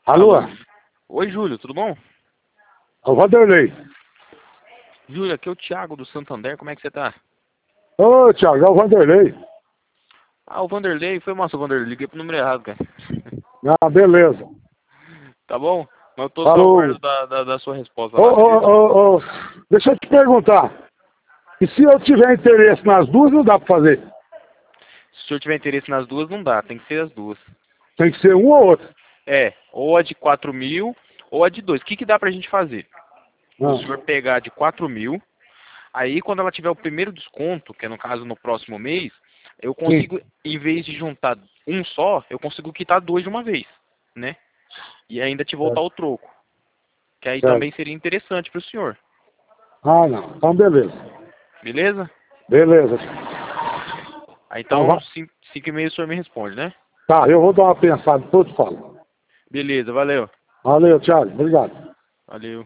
Alô? Alô? Oi, Júlio, tudo bom? É o Vanderlei. Júlio, aqui é o Thiago do Santander, como é que você tá? Ô, Thiago, é o Vanderlei. Ah, o Vanderlei, foi massa, Vanderlei, liguei pro número errado, cara. Ah, beleza. Tá bom? Mas eu tô só Falou. aguardo da sua resposta Ô, lá, ô, beleza? ô, ô, deixa eu te perguntar. E se eu tiver interesse nas duas, não dá pra fazer? Se o senhor tiver interesse nas duas, não dá, tem que ser as duas. Tem que ser uma ou outra. É, ou a de 4.000 ou a de 2. O que que dá pra gente fazer? O senhor Ah, pegar a de 4.000, aí quando ela tiver o primeiro desconto, que é no caso no próximo mês, eu sim, consigo, em vez de juntar um só, eu consigo quitar dois de uma vez, né? E ainda te voltar certo, o troco. Que aí certo. também seria interessante para o senhor. Ah, não. Então, beleza. Beleza? Beleza. Aí Então, então, 5 e meia o senhor me responde, né? tá, eu vou dar uma pensada, depois eu te falo. Beleza, valeu. Valeu, Thiago. Obrigado. Valeu.